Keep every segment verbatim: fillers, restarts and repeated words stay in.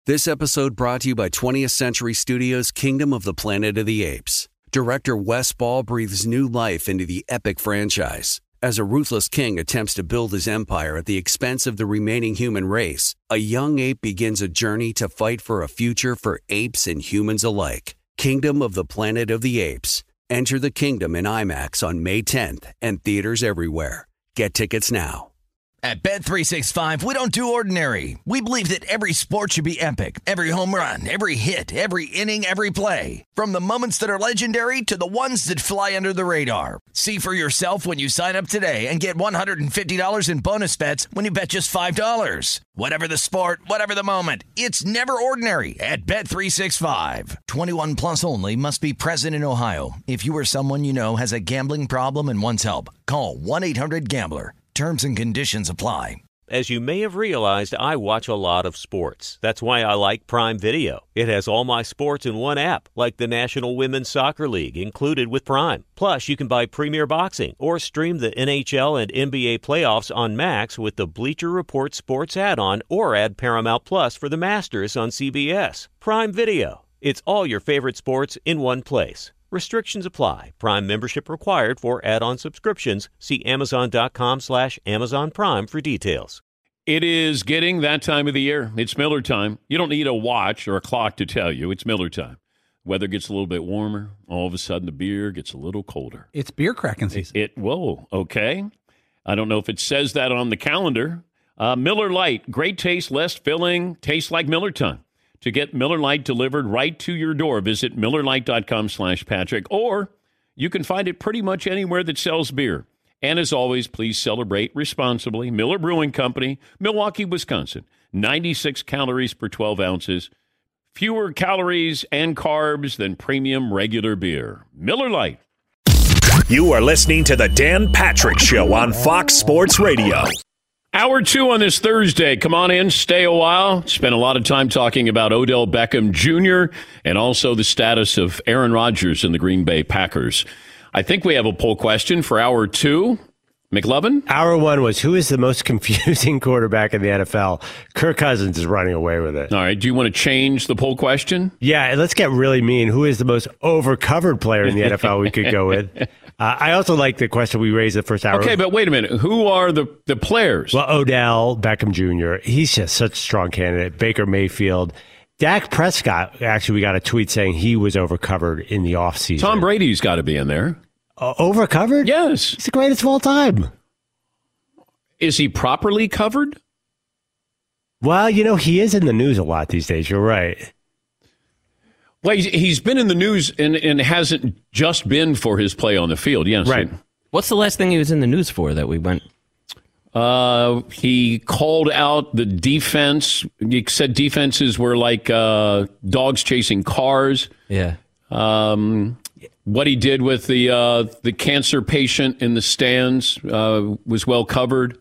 This episode brought to you by twentieth Century Studios' Kingdom of the Planet of the Apes. Director Wes Ball breathes new life into the epic franchise. As a ruthless king attempts to build his empire at the expense of the remaining human race, a young ape begins a journey to fight for a future for apes and humans alike. Kingdom of the Planet of the Apes. Enter the kingdom in IMAX on May tenth and theaters everywhere. Get tickets now. At Bet three sixty-five, we don't do ordinary. We believe that every sport should be epic. Every home run, every hit, every inning, every play. From the moments that are legendary to the ones that fly under the radar. See for yourself when you sign up today and get one hundred fifty dollars in bonus bets when you bet just five dollars. Whatever the sport, whatever the moment, it's never ordinary at Bet three sixty-five. twenty-one plus only. Must be present in Ohio. If you or someone you know has a gambling problem and wants help, call one eight hundred gambler. Terms and conditions apply. As you may have realized, I watch a lot of sports. That's why I like Prime Video. It has all my sports in one app, like the National Women's Soccer League, included with Prime. Plus, you can buy Premier Boxing or stream the N H L and N B A playoffs on Max with the Bleacher Report Sports add-on, or add Paramount Plus for the Masters on C B S. Prime Video. It's all your favorite sports in one place. Restrictions apply. Prime membership required for add-on subscriptions. See Amazon.com slash Amazon Prime for details. It is getting that time of the year. It's Miller time. You don't need a watch or a clock to tell you. It's Miller time. Weather gets a little bit warmer. All of a sudden, the beer gets a little colder. It's beer cracking season. It, it whoa, okay. I don't know if it says that on the calendar. Uh, Miller Lite, great taste, less filling, tastes like Miller time. To get Miller Lite delivered right to your door, visit MillerLite.com slash Patrick, or you can find it pretty much anywhere that sells beer. And as always, please celebrate responsibly. Miller Brewing Company, Milwaukee, Wisconsin. ninety-six calories per twelve ounces. Fewer calories and carbs than premium regular beer. Miller Lite. You are listening to the Dan Patrick Show on Fox Sports Radio. Hour two on this Thursday. Come on in, stay a while. Spent a lot of time talking about Odell Beckham Junior and also the status of Aaron Rodgers and the Green Bay Packers. I think we have a poll question for hour two. McLovin? Hour one was, who is the most confusing quarterback in the N F L? Kirk Cousins is running away with it. All right. Do you want to change the poll question? Yeah, let's get really mean. Who is the most overcovered player in the N F L we could go with? Uh, I also like the question we raised the first hour. Okay, but wait a minute. Who are the, the players? Well, Odell Beckham Junior He's just such a strong candidate. Baker Mayfield. Dak Prescott, actually, we got a tweet saying he was overcovered in the offseason. Tom Brady's got to be in there. Uh, overcovered? Yes. He's the greatest of all time. Is he properly covered? Well, you know, he is in the news a lot these days. You're right. Well, he's, he's been in the news and, and hasn't just been for his play on the field. Yes. Right. What's the last thing he was in the news for that we went? Uh, he called out the defense. He said defenses were like uh, dogs chasing cars. Yeah. Um, what he did with the uh, the cancer patient in the stands uh, was well covered.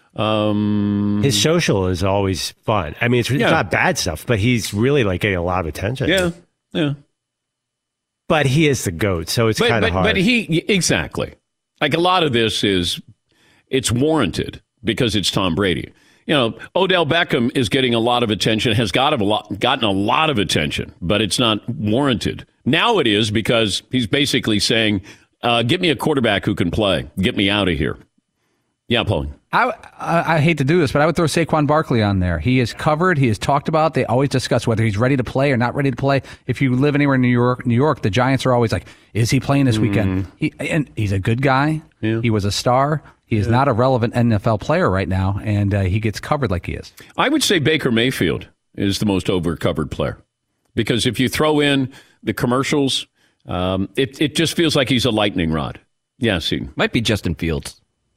Um, His social is always fun. I mean, it's, it's yeah. not bad stuff, but he's really like getting a lot of attention. Yeah. Yeah. But he is the GOAT, so it's kind of hard. But he, exactly. Like a lot of this is, it's warranted because it's Tom Brady. You know, Odell Beckham is getting a lot of attention, has got a lot, gotten a lot of attention, but it's not warranted. Now it is because he's basically saying, uh, get me a quarterback who can play. Get me out of here. Yeah, Paul. I, I I hate to do this, but I would throw Saquon Barkley on there. He is covered. He is talked about. They always discuss whether he's ready to play or not ready to play. If you live anywhere in New York, New York, the Giants are always like, is he playing this mm. weekend? He, and he's a good guy. Yeah. He was a star. He is yeah. not a relevant N F L player right now, and uh, he gets covered like he is. I would say Baker Mayfield is the most over-covered player because if you throw in the commercials, um, it, it just feels like he's a lightning rod. Yes, he might be Justin Fields.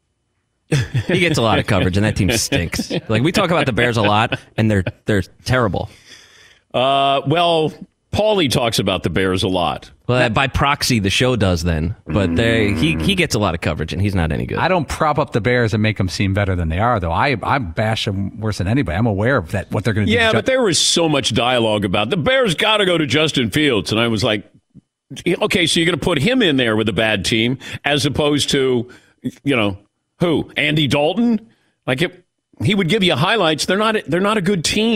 He gets a lot of coverage, and that team stinks. Like we talk about the Bears a lot, and they're they're terrible. Uh, well, Paulie talks about the Bears a lot. Well, by proxy, the show does then. But they, he he gets a lot of coverage, and he's not any good. I don't prop up the Bears and make them seem better than they are, though. I I bash them worse than anybody. I'm aware of that what they're going to do. Yeah, but there was so much dialogue about the Bears got to go to Justin Fields, and I was like, okay, so you're going to put him in there with a bad team as opposed to, you know. Who? Andy Dalton? Like it, he would give you highlights. They're not. They're not a good team.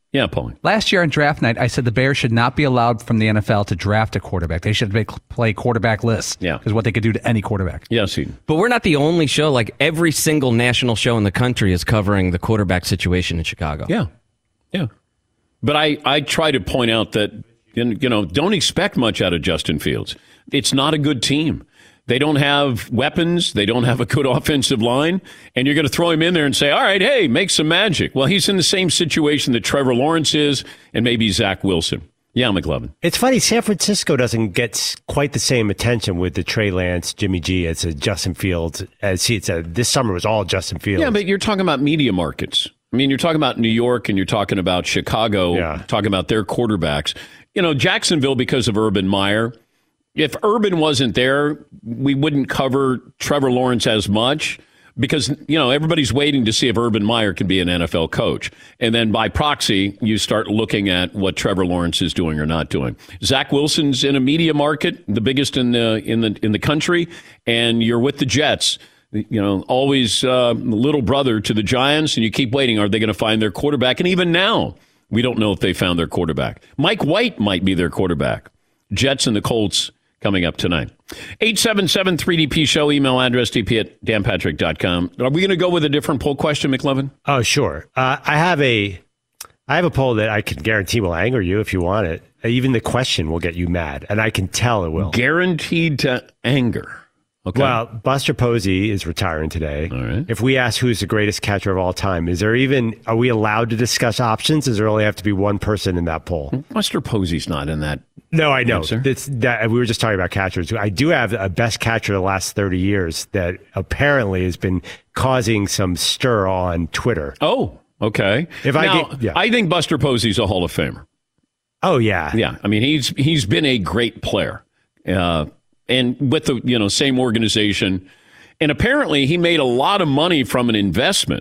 Yeah, Paulie. Last year on draft night, I said the Bears should not be allowed from the N F L to draft a quarterback. They should make, play quarterback lists. Yeah. Because what they could do to any quarterback. Yes, Eden. But we're not the only show. Like, every single national show in the country is covering the quarterback situation in Chicago. Yeah. Yeah. But I, I try to point out that, you know, don't expect much out of Justin Fields. It's not a good team. They don't have weapons. They don't have a good offensive line. And you're going to throw him in there and say, all right, hey, make some magic. Well, he's in the same situation that Trevor Lawrence is and maybe Zach Wilson. Yeah, McLovin. It's funny, San Francisco doesn't get quite the same attention with the Trey Lance, Jimmy G as a Justin Fields. As he said, this summer was all Justin Fields. Yeah, but you're talking about media markets. I mean, you're talking about New York and you're talking about Chicago, yeah. talking about their quarterbacks. You know, Jacksonville, because of Urban Meyer. If Urban wasn't there, we wouldn't cover Trevor Lawrence as much because, you know, everybody's waiting to see if Urban Meyer can be an N F L coach. And then by proxy, you start looking at what Trevor Lawrence is doing or not doing. Zach Wilson's in a media market, the biggest in the in the in the country, and you're with the Jets. You know, always uh, little brother to the Giants, and you keep waiting. Are they going to find their quarterback? And even now, we don't know if they found their quarterback. Mike White might be their quarterback. Jets and the Colts coming up tonight. eight seven seven three D P show, email address d p at dan patrick dot com. Are we going to go with a different poll question, McLovin? Oh, sure. Uh, I have a I have a poll that I can guarantee will anger you if you want it. Even the question will get you mad, and I can tell it will. Guaranteed to anger. Okay. Well, Buster Posey is retiring today. All right. If we ask who's the greatest catcher of all time, is there even, are we allowed to discuss options? Does there only have to be one person in that poll? Buster Posey's not in that. No, I know. Answer. It's that, we were just talking about catchers. I do have a best catcher of the last thirty years that apparently has been causing some stir on Twitter. Oh, okay. If now, I get, yeah. I think Buster Posey's a Hall of Famer. Oh, yeah. Yeah. I mean, he's he's been a great player. Uh, and with the, you know, same organization. And apparently he made a lot of money from an investment.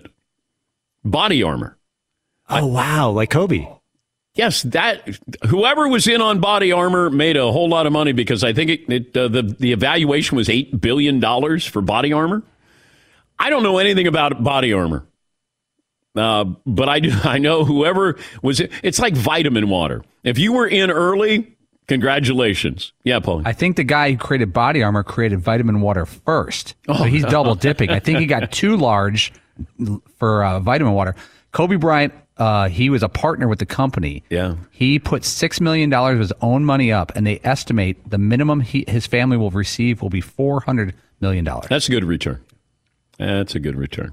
Body Armor. Oh, wow. Like Kobe. Yes, that whoever was in on Body Armor made a whole lot of money because I think it, it, uh, the the evaluation was eight billion dollars for Body Armor. I don't know anything about Body Armor, uh, but I do. I know whoever was. It's like vitamin water. If you were in early, congratulations. Yeah, Paul. I think the guy who created Body Armor created vitamin water first. Oh. So he's double dipping. I think he got too large for uh, vitamin water. Kobe Bryant. Uh, he was a partner with the company. Yeah. He put six million dollars of his own money up, and they estimate the minimum he, his family will receive will be four hundred million dollars. That's a good return. That's a good return.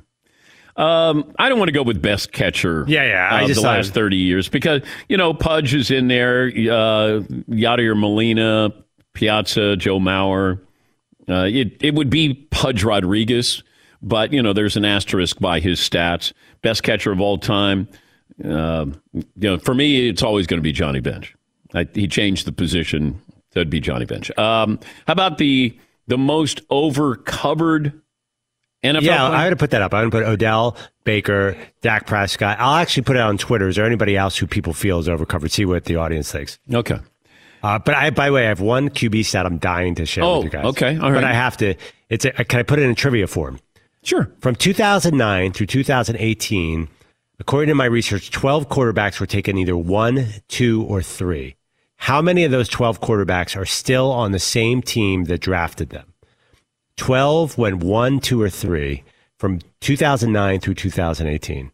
Um, I don't want to go with best catcher yeah, yeah, I of just the last thirty years because, you know, Pudge is in there, uh, Yadier Molina, Piazza, Joe Mauer. Uh, it, it would be Pudge Rodriguez, but, you know, there's an asterisk by his stats. Best catcher of all time. Uh, you know, for me, it's always going to be Johnny Bench. I, he changed the position. So it'd be Johnny Bench. Um, how about the the most over-covered N F L Yeah, player? I would have put that up. I would put Odell, Baker, Dak Prescott. I'll actually put it on Twitter. Is there anybody else who people feel is overcovered? See what the audience thinks. Okay. Uh, but I, by the way, I have one Q B stat I'm dying to share Oh, with you guys. okay. All right. But I have to. It's a, can I put it in trivia form? Sure. From two thousand nine through two thousand eighteen, according to my research, twelve quarterbacks were taken either one, two, or three. How many of those twelve quarterbacks are still on the same team that drafted them? twelve went one, two, or three from two thousand nine through two thousand eighteen.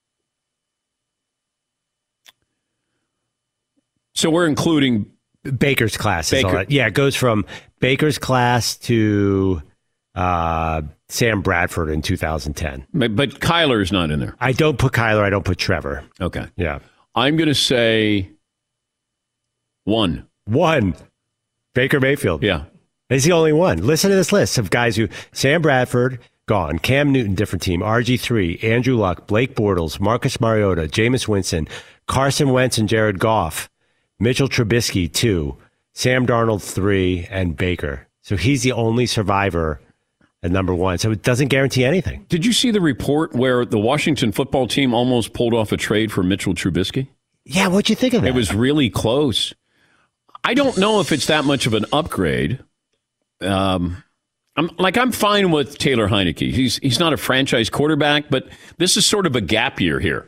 So we're including Baker's class. Is Baker. all that. Yeah, it goes from Baker's class to uh, Sam Bradford in two thousand ten. But Kyler's not in there. I don't put Kyler. I don't put Trevor. Okay. Yeah. I'm going to say one. One. Baker Mayfield. Yeah. He's the only one. Listen to this list of guys who... Sam Bradford, gone. Cam Newton, different team. R G three, Andrew Luck, Blake Bortles, Marcus Mariota, Jameis Winston, Carson Wentz and Jared Goff, Mitchell Trubisky, two, Sam Darnold, three, and Baker. So he's the only survivor at number one. So it doesn't guarantee anything. Did you see the report where the Washington football team almost pulled off a trade for Mitchell Trubisky? Yeah, what'd you think of that? It was really close. I don't know if it's that much of an upgrade. Um, I'm like I'm fine with Taylor Heineke. He's he's not a franchise quarterback, but this is sort of a gap year here.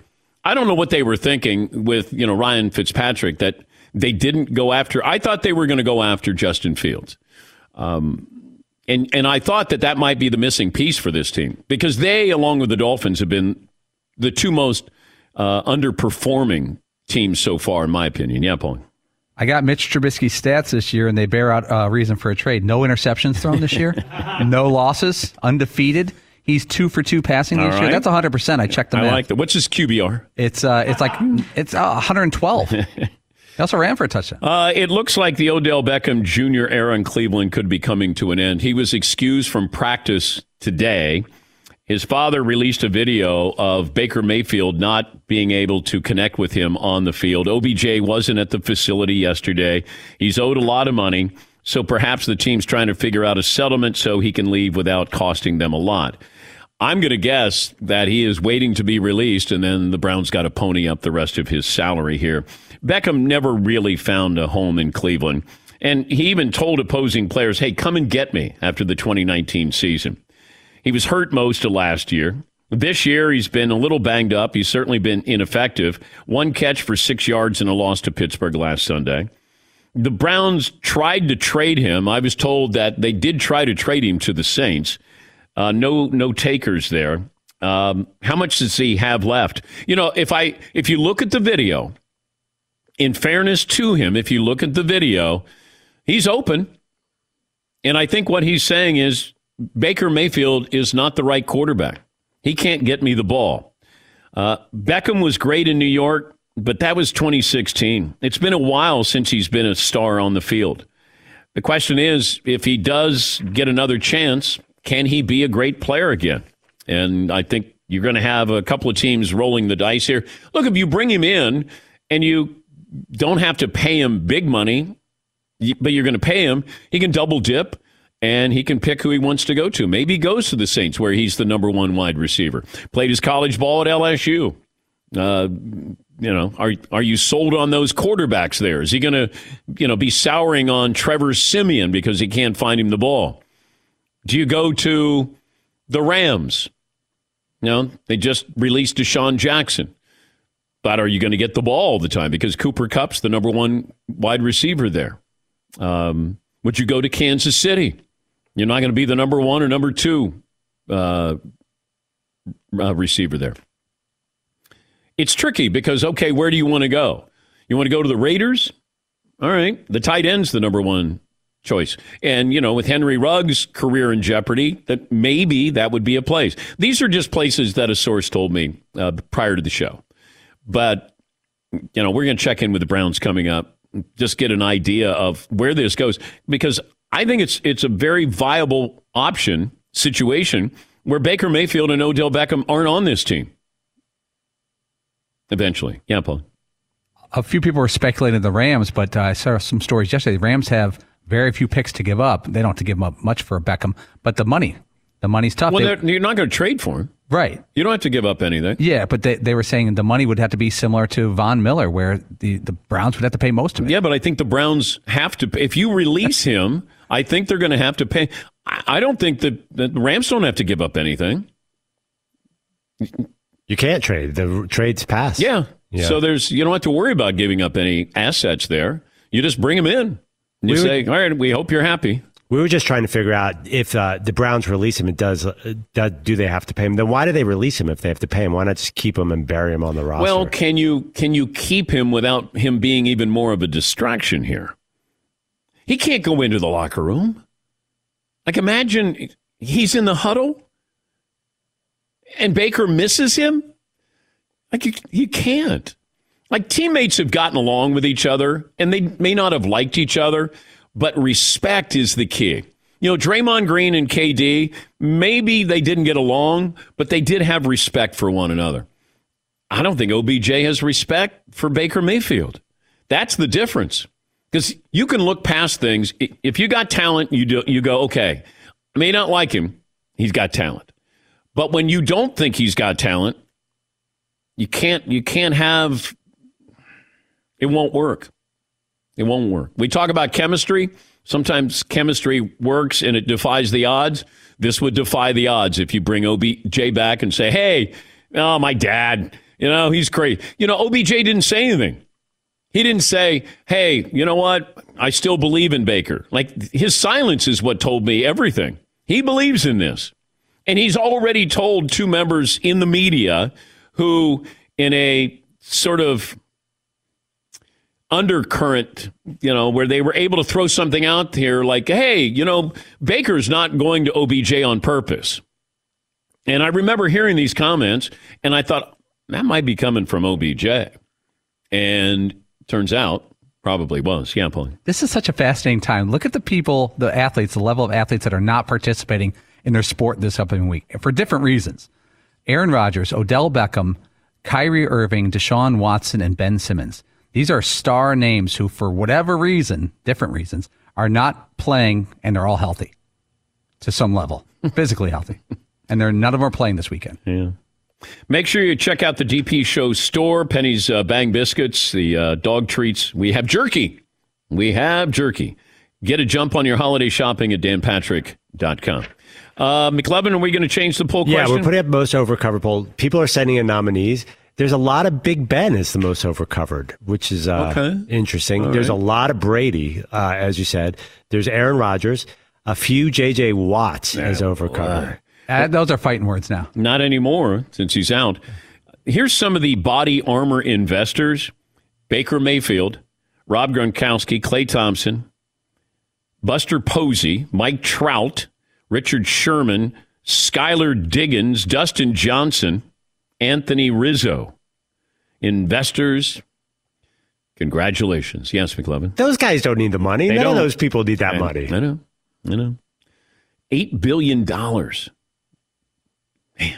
I don't know what they were thinking with, you know, Ryan Fitzpatrick, that they didn't go after. I thought they were going to go after Justin Fields. Um, and, and I thought that that might be the missing piece for this team, because they, along with the Dolphins, have been the two most uh, underperforming teams so far, in my opinion. Yeah, Paul. I got Mitch Trubisky's stats this year, and they bear out a uh, reason for a trade. No interceptions thrown this year, no losses, undefeated. He's two for two passing All this right. year. That's one hundred percent. I checked the I math. like that. What's his Q B R? It's uh, it's like it's uh, one hundred twelve. He also ran for a touchdown. Uh, it looks like the Odell Beckham Junior era in Cleveland could be coming to an end. He was excused from practice today. His father released a video of Baker Mayfield not being able to connect with him on the field. O B J wasn't at the facility yesterday. He's owed a lot of money, so perhaps the team's trying to figure out a settlement so he can leave without costing them a lot. I'm going to guess that he is waiting to be released, and then the Browns got to pony up the rest of his salary here. Beckham never really found a home in Cleveland, and he even told opposing players, hey, come and get me after the twenty nineteen season. He was hurt most of last year. This year, he's been a little banged up. He's certainly been ineffective. One catch for six yards in a loss to Pittsburgh last Sunday. The Browns tried to trade him. I was told that they did try to trade him to the Saints. Uh, no, no takers there. Um, how much does he have left? You know, if I, if you look at the video, in fairness to him, if you look at the video, he's open. And I think what he's saying is Baker Mayfield is not the right quarterback. He can't get me the ball. Uh, Beckham was great in New York, but that was twenty sixteen. It's been a while since he's been a star on the field. The question is, if he does get another chance, can he be a great player again? And I think you're going to have a couple of teams rolling the dice here. Look, if you bring him in and you don't have to pay him big money, but you're going to pay him, he can double dip and he can pick who he wants to go to. Maybe he goes to the Saints where he's the number one wide receiver. Played his college ball at L S U. Uh, you know, are are you sold on those quarterbacks there? Is he going to, you know, be souring on Trevor Siemian because he can't find him the ball? Do you go to the Rams? You know, they just released Deshaun Jackson. But are you going to get the ball all the time? Because Cooper Kupp's the number one wide receiver there. Um, would you go to Kansas City? You're not going to be the number one or number two uh, uh, receiver there. It's tricky because, okay, where do you want to go? You want to go to the Raiders? All right. The tight end's the number one choice. And, you know, with Henry Ruggs' career in jeopardy, that maybe that would be a place. These are just places that a source told me uh, prior to the show. But, you know, we're going to check in with the Browns coming up, just get an idea of where this goes. Because I think it's it's a very viable option situation where Baker Mayfield and Odell Beckham aren't on this team. Eventually. Yeah, Paul. A few people were speculating the Rams, but uh, I saw some stories yesterday. The Rams have very few picks to give up. They don't have to give up much for Beckham, but the money, the money's tough. Well, they, you're not going to trade for him. Right. You don't have to give up anything. Yeah, but they, they were saying the money would have to be similar to Von Miller, where the, the Browns would have to pay most of it. Yeah, but I think the Browns have to pay. If you release him, I think they're going to have to pay. I, I don't think that the Rams don't have to give up anything. You can't trade. The trade's passed. Yeah. Yeah. So there's you don't have to worry about giving up any assets there. You just bring them in. And you We say, would- all right, we hope you're happy. We were just trying to figure out if uh, the Browns release him, it does, uh, does. Do they have to pay him? Then why do they release him if they have to pay him? Why not just keep him and bury him on the roster? Well, can you can you keep him without him being even more of a distraction here? He can't go into the locker room. Like, imagine he's in the huddle and Baker misses him. Like, you, you can't. Like, teammates have gotten along with each other, and they may not have liked each other, but respect is the key. You know, Draymond Green and K D, maybe they didn't get along, but they did have respect for one another. I don't think O B J has respect for Baker Mayfield. That's the difference. Because you can look past things. If you got talent, you do, you go, okay, I may not like him. He's got talent. But when you don't think he's got talent, you can't you can't have, it won't work. It won't work. We talk about chemistry. Sometimes chemistry works and it defies the odds. This would defy the odds if you bring O B J back and say, hey, oh, my dad, You know, he's crazy. You know, O B J didn't say anything. He didn't say, hey, you know what? I still believe in Baker. Like, his silence is what told me everything. He believes in this. And he's already told two members in the media who, in a sort of undercurrent, you know, where they were able to throw something out here like, hey, you know, Baker's not going to O B J on purpose. And I remember hearing these comments, and I thought, that might be coming from O B J. And turns out, probably was. Yeah, Paul. This is such a fascinating time. Look at the people, the athletes, the level of athletes that are not participating in their sport this upcoming week for different reasons. Aaron Rodgers, Odell Beckham, Kyrie Irving, Deshaun Watson, and Ben Simmons. These are star names who, for whatever reason, different reasons, are not playing, and they're all healthy to some level, physically healthy. And they're none of them are playing this weekend. Yeah. Make sure you check out the D P Show store, Penny's uh, Bang Biscuits, the uh, dog treats. We have jerky. We have jerky. Get a jump on your holiday shopping at dan patrick dot com. Uh, McLevin, are we going to change the poll yeah, question? Yeah, we're putting up most overcovered poll. People are sending in nominees. There's a lot of Big Ben as the most overcovered, which is uh, okay. interesting. All There's right. a lot of Brady, uh, as you said. There's Aaron Rodgers. A few J J Watts Yeah, as overcovered. Uh, those are fighting words now. Not anymore, since he's out. Here's some of the body armor investors. Baker Mayfield, Rob Gronkowski, Klay Thompson, Buster Posey, Mike Trout, Richard Sherman, Skylar Diggins, Dustin Johnson, Anthony Rizzo. Investors, congratulations. Yes, McLevin. Those guys don't need the money. They None don't. of those people need that I, money. I know. I know. eight billion dollars. Man,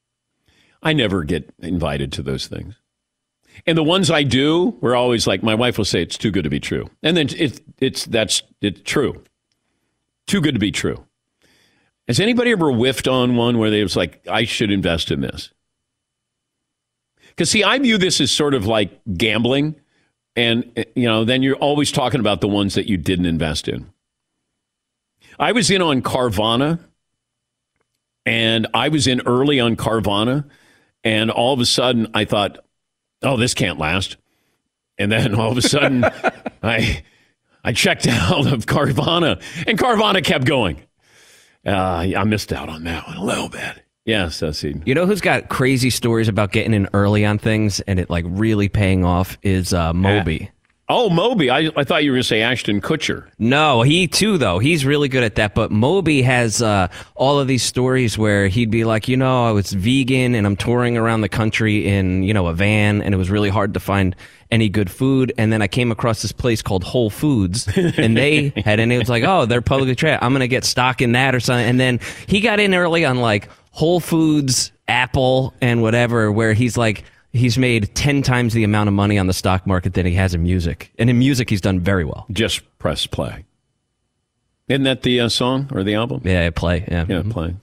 I never get invited to those things. And the ones I do, we're always like, my wife will say, it's too good to be true. And then it's, it's, that's, it's true. Too good to be true. Has anybody ever whiffed on one where they was like, I should invest in this? Because, see, I view this as sort of like gambling. And, you know, then you're always talking about the ones that you didn't invest in. I was in on Carvana, and I was in early on Carvana, and all of a sudden I thought, oh, this can't last. And then all of a sudden I I checked out of Carvana, and Carvana kept going. Uh, I missed out on that one a little bit. Yes, that's it. You know who's got crazy stories about getting in early on things and it like really paying off is uh, Moby. Uh, Oh, Moby. I, I thought you were going to say Ashton Kutcher. No, he too, though. He's really good at that. But Moby has uh, all of these stories where he'd be like, you know, I was vegan and I'm touring around the country in, you know, a van, and it was really hard to find any good food. And then I came across this place called Whole Foods, and they had, and it was like, oh, they're publicly traded. I'm going to get stock in that or something. And then he got in early on like Whole Foods, Apple, and whatever, where he's like, he's made ten times the amount of money on the stock market than he has in music. And in music, he's done very well. Just press play. Isn't that the uh, song or the album? Yeah, play. Yeah, yeah, play.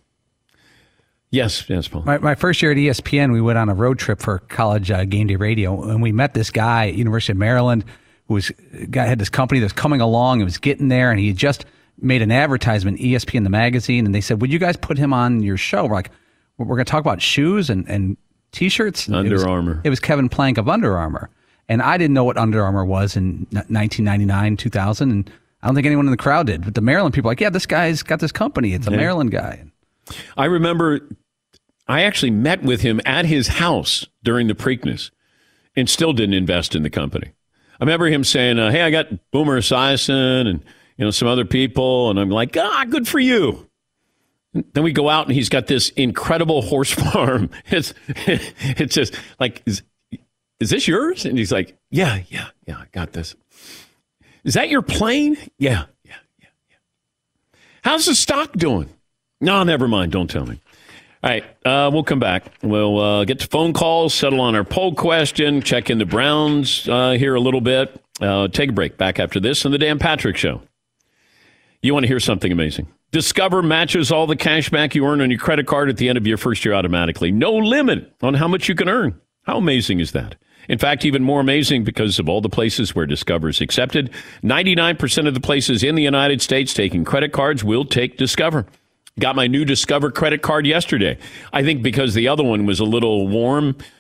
Yes, yes, Paul. My, my first year at E S P N, we went on a road trip for college uh, game day radio, and we met this guy at University of Maryland who was guy had this company that was coming along and was getting there, and he had just made an advertisement, E S P N the magazine, and they said, would you guys put him on your show? We're like, we're going to talk about shoes and, and T-shirts. Under it was, Armour. It was Kevin Plank of Under Armour. And I didn't know what Under Armour was in nineteen ninety-nine, two thousand. And I don't think anyone in the crowd did. But the Maryland people were like, yeah, this guy's got this company. It's a yeah. Maryland guy. I remember I actually met with him at his house during the Preakness and still didn't invest in the company. I remember him saying, uh, hey, I got Boomer Esiason and you know some other people. And I'm like, ah, good for you. Then we go out and he's got this incredible horse farm. It's it's just like, is, is this yours? And he's like, yeah, yeah, yeah, I got this. Is that your plane? Yeah, yeah, yeah, yeah. How's the stock doing? No, never mind. Don't tell me. All right, uh, we'll come back. We'll uh, get to phone calls, settle on our poll question, check in the Browns uh, here a little bit. Uh, take a break. Back after this on the Dan Patrick Show. You want to hear something amazing? Discover matches all the cash back you earn on your credit card at the end of your first year automatically. No limit on how much you can earn. How amazing is that? In fact, even more amazing because of all the places where Discover is accepted. ninety-nine percent of the places in the United States taking credit cards will take Discover. Got my new Discover credit card yesterday. I think because the other one was a little warm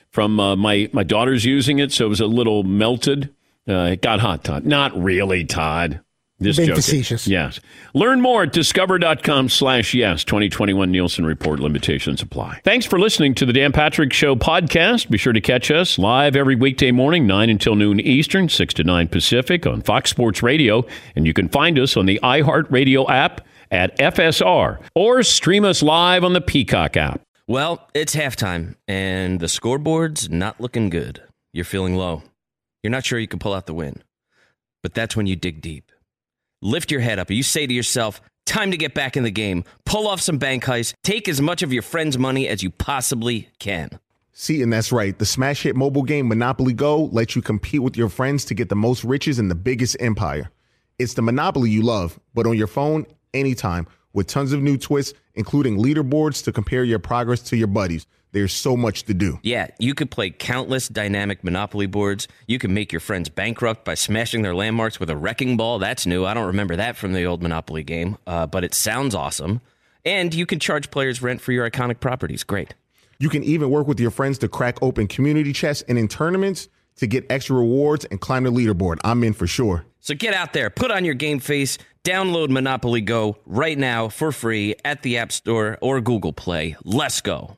from uh, my, my daughter's using it, so it was a little melted. Uh, it got hot, Todd. Not really, Todd. Just Being joking. facetious. Yes. Learn more at discover.com slash yes. twenty twenty-one Nielsen Report limitations apply. Thanks for listening to the Dan Patrick Show podcast. Be sure to catch us live every weekday morning, nine until noon Eastern, six to nine Pacific on Fox Sports Radio. And you can find us on the iHeartRadio app at F S R or stream us live on the Peacock app. Well, it's halftime, and the scoreboard's not looking good. You're feeling low. You're not sure you can pull out the win. But that's when you dig deep. Lift your head up. You say to yourself, time to get back in the game. Pull off some bank heists. Take as much of your friend's money as you possibly can. See, and that's right. The smash hit mobile game Monopoly Go lets you compete with your friends to get the most riches in the biggest empire. It's the Monopoly you love, but on your phone, anytime, with tons of new twists, including leaderboards to compare your progress to your buddies. There's so much to do. Yeah, you could play countless dynamic Monopoly boards. You can make your friends bankrupt by smashing their landmarks with a wrecking ball. That's new. I don't remember that from the old Monopoly game, uh, but it sounds awesome. And you can charge players rent for your iconic properties. Great. You can even work with your friends to crack open community chests and in tournaments to get extra rewards and climb the leaderboard. I'm in for sure. So get out there, put on your game face, download Monopoly Go right now for free at the App Store or Google Play. Let's go.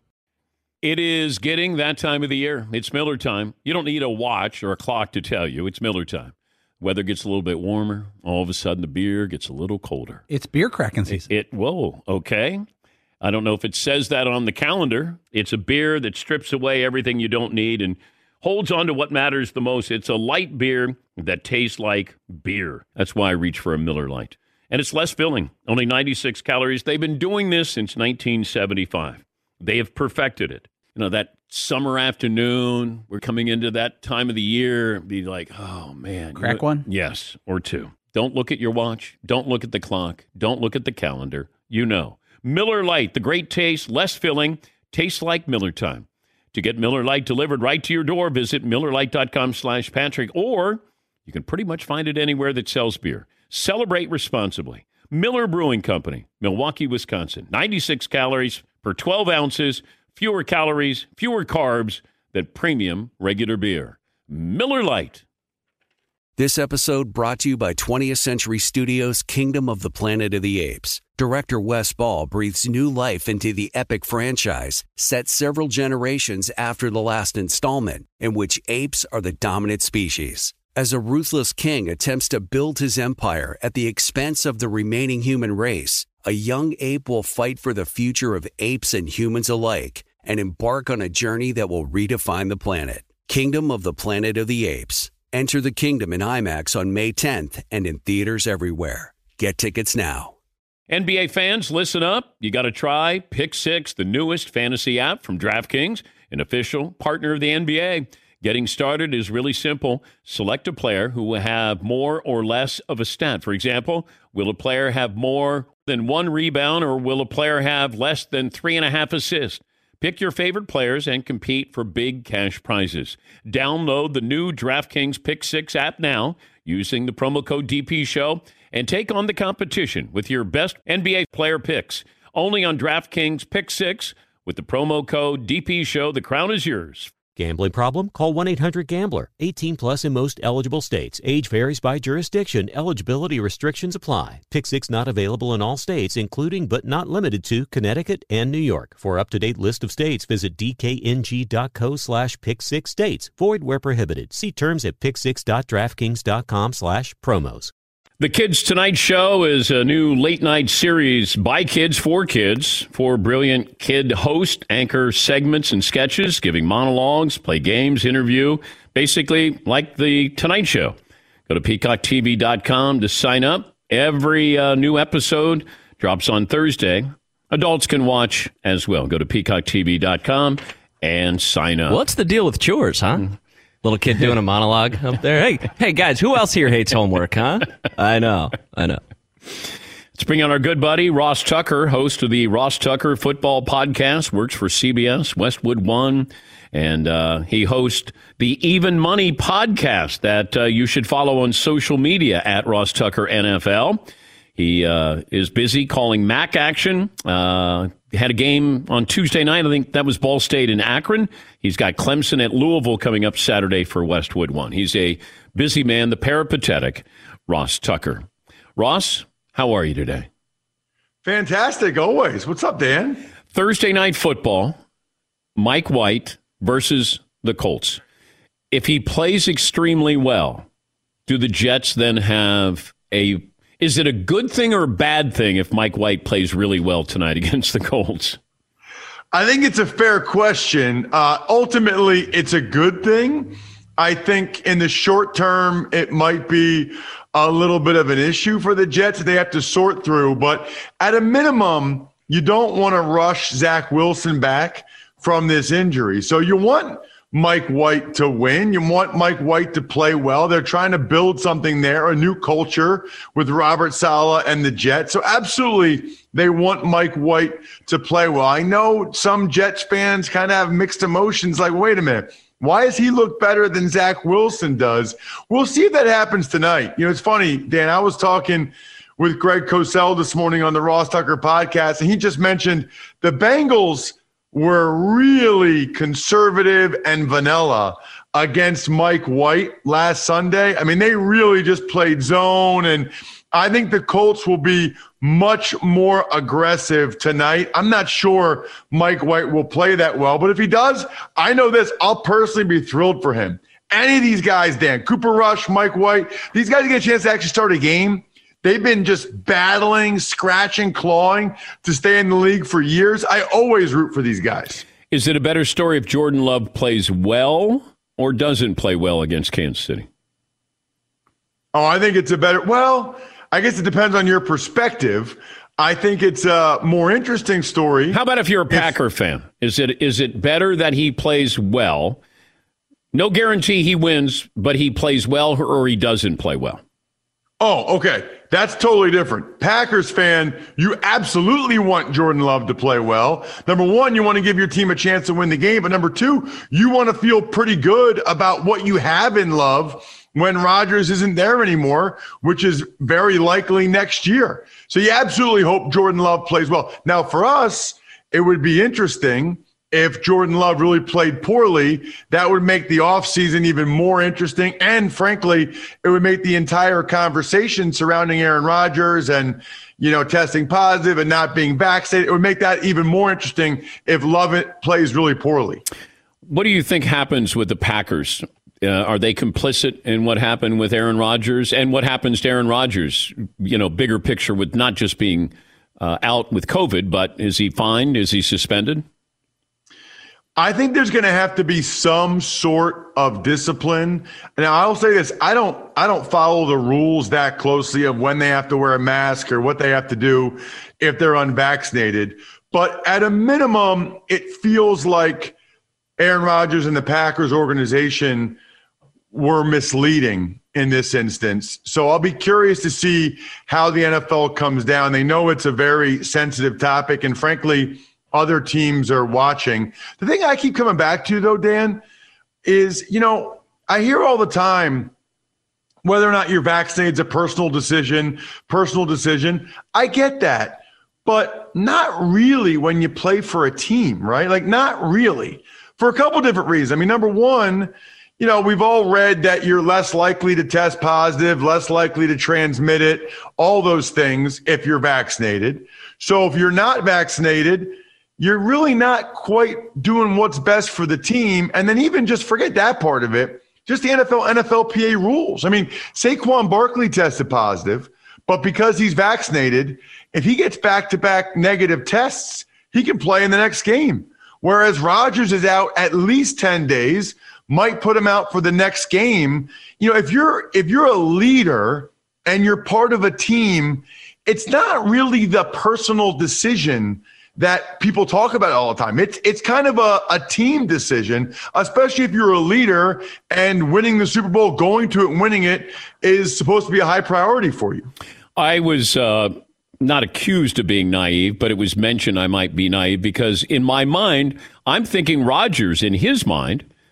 It is getting that time of the year. It's Miller time. You don't need a watch or a clock to tell you. It's Miller time. Weather gets a little bit warmer. All of a sudden, the beer gets a little colder. It's beer cracking season. It, it whoa, okay. I don't know if it says that on the calendar. It's a beer that strips away everything you don't need and holds on to what matters the most. It's a light beer that tastes like beer. That's why I reach for a Miller Lite. And it's less filling, only ninety-six calories. They've been doing this since nineteen seventy-five. They have perfected it. You know, that summer afternoon, we're coming into that time of the year, be like, oh, man. Crack you know, one? Yes, or two. Don't look at your watch. Don't look at the clock. Don't look at the calendar. You know. Miller Lite, the great taste, less filling, tastes like Miller time. To get Miller Lite delivered right to your door, visit MillerLite.com slash Patrick, or you can pretty much find it anywhere that sells beer. Celebrate responsibly. Miller Brewing Company, Milwaukee, Wisconsin. ninety-six calories per twelve ounces, fewer calories, fewer carbs than premium regular beer. Miller Lite. This episode brought to you by twentieth Century Studios' Kingdom of the Planet of the Apes. Director Wes Ball breathes new life into the epic franchise, set several generations after the last installment, in which apes are the dominant species. As a ruthless king attempts to build his empire at the expense of the remaining human race, a young ape will fight for the future of apes and humans alike and embark on a journey that will redefine the planet. Kingdom of the Planet of the Apes. Enter the kingdom in IMAX on May tenth and in theaters everywhere. Get tickets now. N B A fans, listen up. You got to try Pick Six, the newest fantasy app from DraftKings, an official partner of the N B A. Getting started is really simple. Select a player who will have more or less of a stat. For example, will a player have more than one rebound, or will a player have less than three and a half assists? Pick your favorite players and compete for big cash prizes. Download the new DraftKings Pick Six app now using the promo code D P Show and take on the competition with your best N B A player picks. Only on DraftKings Pick Six with the promo code D P Show. The crown is yours. Gambling problem? Call one eight hundred gambler. eighteen plus in most eligible states. Age varies by jurisdiction. Eligibility restrictions apply. Pick Six not available in all states, including but not limited to Connecticut and New York. For up-to-date list of states, visit dkng.co slash pick six states. Void where prohibited. See terms at pick six dot draftkings dot com slash promos. The Kids Tonight Show is a new late-night series by kids for kids. Four brilliant kid host anchor segments and sketches, giving monologues, play games, interview, basically like the Tonight Show. Go to peacock t v dot com to sign up. Every uh, new episode drops on Thursday. Adults can watch as well. Go to peacock t v dot com and sign up. What's the deal with chores, huh? Mm. Little kid doing a monologue up there. Hey, hey, guys, who else here hates homework, huh? I know, I know. Let's bring on our good buddy, Ross Tucker, host of the Ross Tucker Football Podcast, works for C B S, Westwood One, and uh, he hosts the Even Money Podcast that uh, you should follow on social media at Ross Tucker N F L. He uh, is busy calling M A C action. Uh, had a game on Tuesday night. I think that was Ball State in Akron. He's got Clemson at Louisville coming up Saturday for Westwood One. He's a busy man, the peripatetic Ross Tucker. Ross, how are you today? Fantastic, always. What's up, Dan? Thursday night football, Mike White versus the Colts. If he plays extremely well, do the Jets then have a... Is it a good thing or a bad thing if Mike White plays really well tonight against the Colts? I think it's a fair question. Uh, ultimately, it's a good thing. I think in the short term, it might be a little bit of an issue for the Jets that they have to sort through. But at a minimum, you don't want to rush Zach Wilson back from this injury. So you want Mike White to win. You want Mike White to play well. They're trying to build something there, a new culture with Robert Saleh and the Jets. So absolutely, they want Mike White to play well. I know some Jets fans kind of have mixed emotions like, wait a minute, why does he look better than Zach Wilson does? We'll see if that happens tonight. You know, it's funny, Dan, I was talking with Greg Cosell this morning on the Ross Tucker podcast, and he just mentioned the Bengals were really conservative and vanilla against Mike White last Sunday. I mean, they really just played zone, and I think the Colts will be much more aggressive tonight. I'm not sure Mike White will play that well, but if he does, I know this, I'll personally be thrilled for him. Any of these guys, Dan, Cooper Rush, Mike White, these guys get a chance to actually start a game. They've been just battling, scratching, clawing to stay in the league for years. I always root for these guys. Is it a better story if Jordan Love plays well or doesn't play well against Kansas City? Oh, I think it's a better – well, I guess it depends on your perspective. I think it's a more interesting story. How about if you're a Packer if, fan? Is it is it better that he plays well? No guarantee he wins, but he plays well or he doesn't play well. Oh, okay. That's totally different. Packers fan, you absolutely want Jordan Love to play well. Number one, you want to give your team a chance to win the game. But number two, you want to feel pretty good about what you have in Love when Rodgers isn't there anymore, which is very likely next year. So you absolutely hope Jordan Love plays well. Now, for us, it would be interesting if Jordan Love really played poorly. That would make the offseason even more interesting. And frankly, it would make the entire conversation surrounding Aaron Rodgers and, you know, testing positive and not being vaccinated. It would make that even more interesting if Love plays really poorly. What do you think happens with the Packers? Uh, are they complicit in what happened with Aaron Rodgers? And what happens to Aaron Rodgers, you know, bigger picture with not just being uh, out with COVID, but is he fined? Is he suspended? I think there's going to have to be some sort of discipline. Now, I'll say this. I don't I don't follow the rules that closely of when they have to wear a mask or what they have to do if they're unvaccinated. But at a minimum, it feels like Aaron Rodgers and the Packers organization were misleading in this instance. So I'll be curious to see how the N F L comes down. They know it's a very sensitive topic, and frankly, other teams are watching. The thing I keep coming back to, though, Dan, is, you know, I hear all the time whether or not you're vaccinated is a personal decision, personal decision. I get that, but not really when you play for a team, right? Like, not really, for a couple different reasons. I mean, number one, you know, we've all read that you're less likely to test positive, less likely to transmit it, all those things if you're vaccinated. So if you're not vaccinated, you're really not quite doing what's best for the team. And then even just forget that part of it, just the N F L, N F L P A rules. I mean, Saquon Barkley tested positive, but because he's vaccinated, if he gets back-to-back negative tests, he can play in the next game. Whereas Rodgers is out at least ten days, might put him out for the next game. You know, if you're if you're a leader and you're part of a team, it's not really the personal decision that people talk about all the time. It's it's kind of a, a team decision, especially if you're a leader and winning the Super Bowl, going to it and winning it is supposed to be a high priority for you. I was uh, not accused of being naive, but it was mentioned I might be naive because in my mind, I'm thinking Rodgers, in his mind,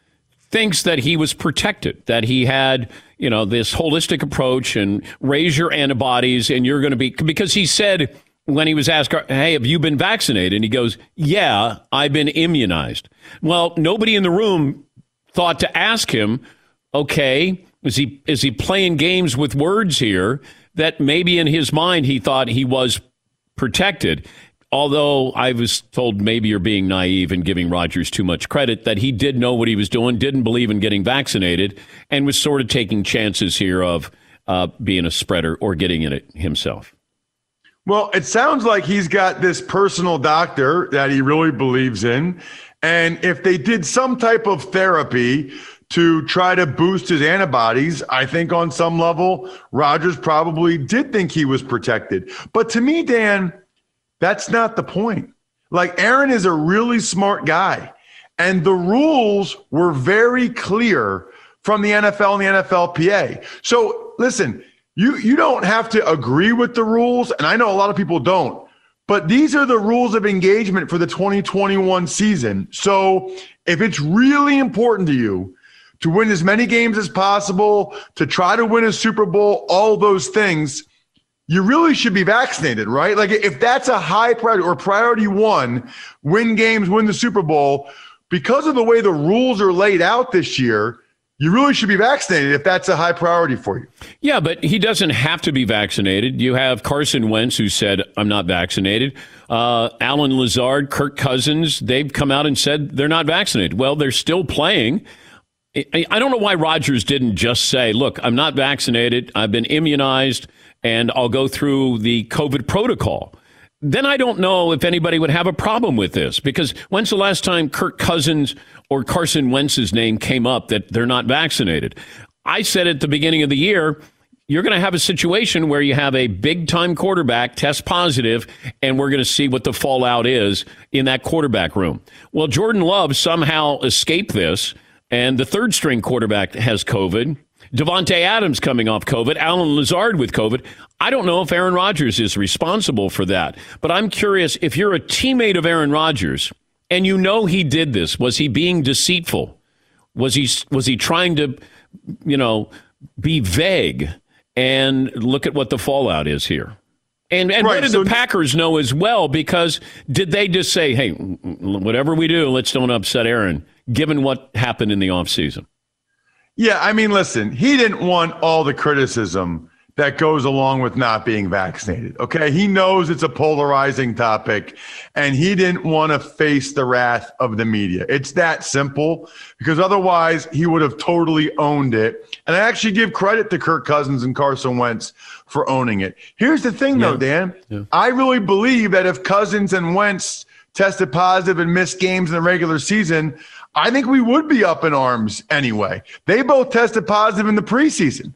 thinks that he was protected, that he had, you know, this holistic approach and raise your antibodies and you're going to be, because he said when he was asked, hey, have you been vaccinated? And he goes, yeah, I've been immunized. Well, nobody in the room thought to ask him, okay, is he, is he playing games with words here that maybe in his mind he thought he was protected? Although I was told maybe you're being naive and giving Rodgers too much credit, that he did know what he was doing, didn't believe in getting vaccinated, and was sort of taking chances here of uh, being a spreader or getting in it himself. Well, it sounds like he's got this personal doctor that he really believes in. And if they did some type of therapy to try to boost his antibodies, I think on some level, Rodgers probably did think he was protected. But to me, Dan, that's not the point. Like, Aaron is a really smart guy, and the rules were very clear from the N F L and the N F L P A. So listen, you, you don't have to agree with the rules, and I know a lot of people don't, but these are the rules of engagement for the twenty twenty-one season. So if it's really important to you to win as many games as possible, to try to win a Super Bowl, all those things, you really should be vaccinated, right? Like, if that's a high priority or priority one, win games, win the Super Bowl, because of the way the rules are laid out this year, you really should be vaccinated if that's a high priority for you. Yeah, but he doesn't have to be vaccinated. You have Carson Wentz, who said, I'm not vaccinated. Uh, Allen Lazard, Kirk Cousins, they've come out and said they're not vaccinated. Well, they're still playing. I don't know why Rodgers didn't just say, look, I'm not vaccinated. I've been immunized, and I'll go through the COVID protocol. Then I don't know if anybody would have a problem with this, because when's the last time Kirk Cousins or Carson Wentz's name came up that they're not vaccinated? I said at the beginning of the year, you're going to have a situation where you have a big-time quarterback test positive, and we're going to see what the fallout is in that quarterback room. Well, Jordan Love somehow escaped this, and the third-string quarterback has COVID. Devontae Adams coming off COVID, Allen Lazard with COVID. I don't know if Aaron Rodgers is responsible for that, but I'm curious, if you're a teammate of Aaron Rodgers and you know he did this, was he being deceitful? Was he was he trying to, you know, be vague? And look at what the fallout is here. And and right, what did so the Packers know as well? Because did they just say, hey, whatever we do, let's don't upset Aaron, given what happened in the offseason? Yeah, I mean, listen, he didn't want all the criticism that goes along with not being vaccinated, okay? He knows it's a polarizing topic, and he didn't want to face the wrath of the media. It's that simple, because otherwise he would have totally owned it. And I actually give credit to Kirk Cousins and Carson Wentz for owning it. Here's the thing, yeah. though, Dan. Yeah. I really believe that if Cousins and Wentz tested positive and missed games in the regular season, I think we would be up in arms anyway. They both tested positive in the preseason.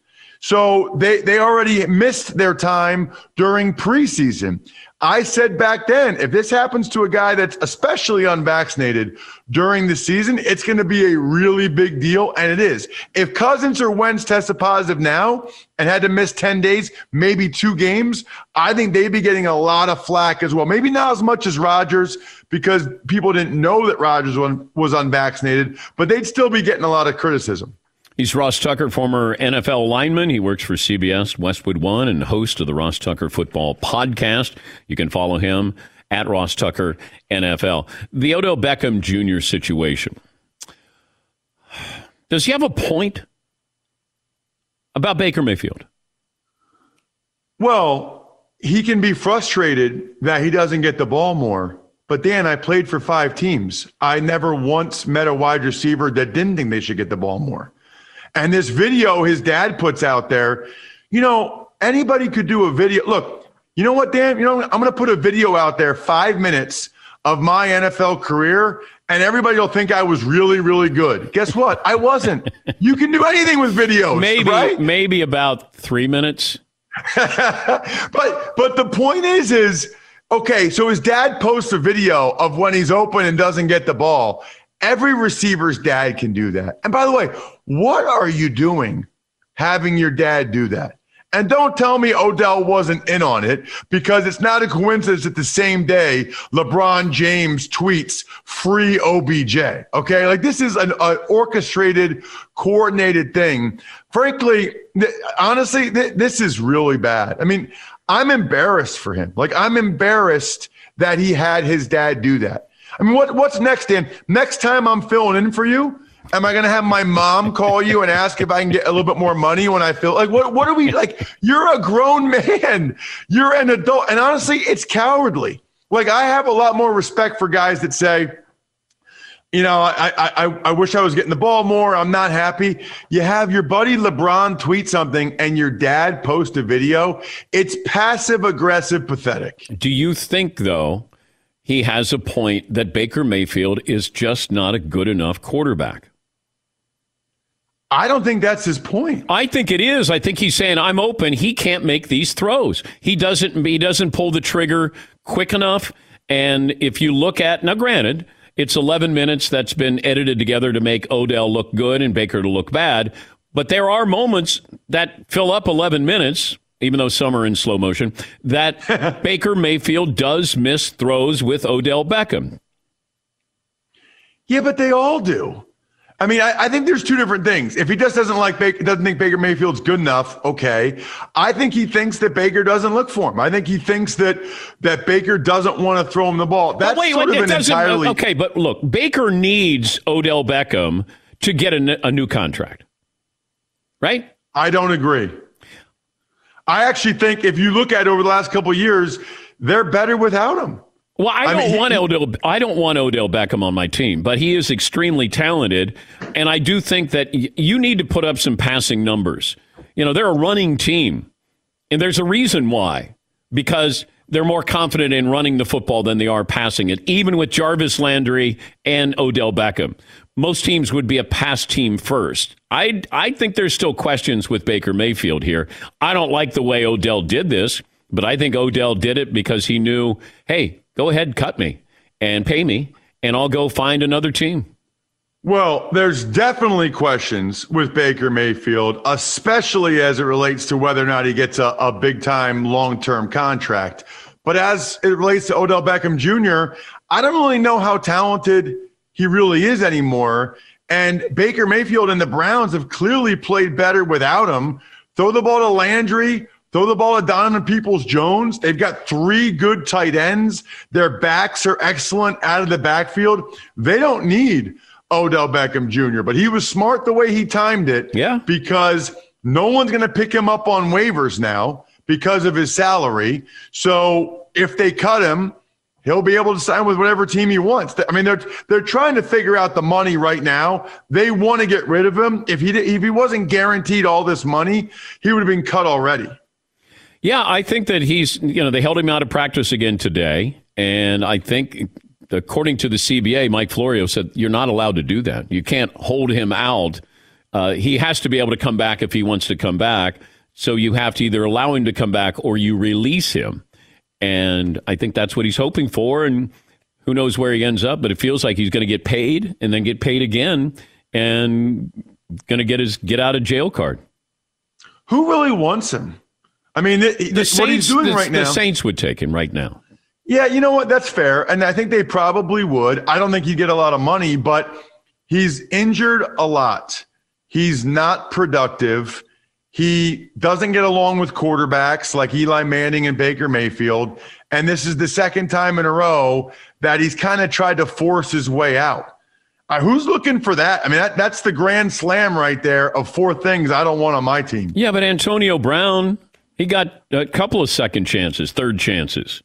So they, they already missed their time during preseason. I said back then, if this happens to a guy that's especially unvaccinated during the season, it's going to be a really big deal, and it is. If Cousins or Wentz tested positive now and had to miss ten days, maybe two games, I think they'd be getting a lot of flack as well. Maybe not as much as Rodgers, because people didn't know that Rodgers was unvaccinated, but they'd still be getting a lot of criticism. He's Ross Tucker, former N F L lineman. He works for C B S Westwood One and host of the Ross Tucker Football Podcast. You can follow him at Ross Tucker N F L. The Odell Beckham Junior situation. Does he have a point about Baker Mayfield? Well, he can be frustrated that he doesn't get the ball more. But Dan, I played for five teams. I never once met a wide receiver that didn't think they should get the ball more. And this video his dad puts out there, you know, anybody could do a video. Look, you know what, Dan? You know, I'm going to put a video out there, five minutes of my N F L career, and everybody will think I was really, really good. Guess what? I wasn't. You can do anything with videos, maybe, right? Maybe about three minutes. but but the point is, is okay, so his dad posts a video of when he's open and doesn't get the ball. Every receiver's dad can do that. And by the way, what are you doing having your dad do that? And don't tell me Odell wasn't in on it, because it's not a coincidence that the same day LeBron James tweets free O B J. Okay, like this is an, an orchestrated, coordinated thing. Frankly, th- honestly, th- this is really bad. I mean, I'm embarrassed for him. Like I'm embarrassed that he had his dad do that. I mean, what what's next, Dan? Next time I'm filling in for you, am I going to have my mom call you and ask if I can get a little bit more money when I feel like, what, what are we like? You're a grown man. You're an adult. And honestly, it's cowardly. Like I have a lot more respect for guys that say, you know, I, I, I wish I was getting the ball more. I'm not happy. You have your buddy LeBron tweet something and your dad post a video. It's passive aggressive, pathetic. Do you think though, he has a point that Baker Mayfield is just not a good enough quarterback? I don't think that's his point. I think it is. I think he's saying, I'm open. He can't make these throws. He doesn't, he doesn't pull the trigger quick enough. And if you look at, now granted, it's eleven minutes that's been edited together to make Odell look good and Baker to look bad. But there are moments that fill up eleven minutes, even though some are in slow motion, that Baker Mayfield does miss throws with Odell Beckham. Yeah, but they all do. I mean, I, I think there's two different things. If he just doesn't like Baker, doesn't think Baker Mayfield's good enough, okay. I think he thinks that Baker doesn't look for him. I think he thinks that that Baker doesn't want to throw him the ball. That's wait, sort wait, of it an doesn't, entirely okay. But look, Baker needs Odell Beckham to get a, a new contract, right? I don't agree. I actually think if you look at it over the last couple of years, they're better without him. Well, I don't I mean, want he, Odell. I don't want Odell Beckham on my team, but he is extremely talented, and I do think that y- you need to put up some passing numbers. You know, they're a running team, and there's a reason why, because they're more confident in running the football than they are passing it, even with Jarvis Landry and Odell Beckham. Most teams would be a pass team first. I I think there's still questions with Baker Mayfield here. I don't like the way Odell did this, but I think Odell did it because he knew, hey, go ahead, cut me and pay me, and I'll go find another team. Well, there's definitely questions with Baker Mayfield, especially as it relates to whether or not he gets a, a big-time, long-term contract. But as it relates to Odell Beckham Junior, I don't really know how talented he really is anymore. And Baker Mayfield and the Browns have clearly played better without him. Throw the ball to Landry. Throw the ball to Donovan Peoples-Jones. They've got three good tight ends. Their backs are excellent out of the backfield. They don't need Odell Beckham Junior, but he was smart the way he timed it. Yeah. Because no one's going to pick him up on waivers now because of his salary. So if they cut him, he'll be able to sign with whatever team he wants. I mean, they're they're trying to figure out the money right now. They want to get rid of him. If he if he wasn't guaranteed all this money, he would have been cut already. Yeah, I think that he's, you know, they held him out of practice again today. And I think, according to the C B A, Mike Florio said, you're not allowed to do that. You can't hold him out. Uh, he has to be able to come back if he wants to come back. So you have to either allow him to come back or you release him. And I think that's what he's hoping for. And who knows where he ends up, but it feels like he's going to get paid and then get paid again and going to get his get out of jail card. Who really wants him? I mean, the, the Saints, what he's doing the, right now. The Saints would take him right now. Yeah, you know what? That's fair. And I think they probably would. I don't think he'd get a lot of money, but he's injured a lot. He's not productive. He doesn't get along with quarterbacks like Eli Manning and Baker Mayfield. And this is the second time in a row that he's kind of tried to force his way out. Uh, who's looking for that? I mean, that, that's the grand slam right there of four things I don't want on my team. Yeah, but Antonio Brown, he got a couple of second chances, third chances.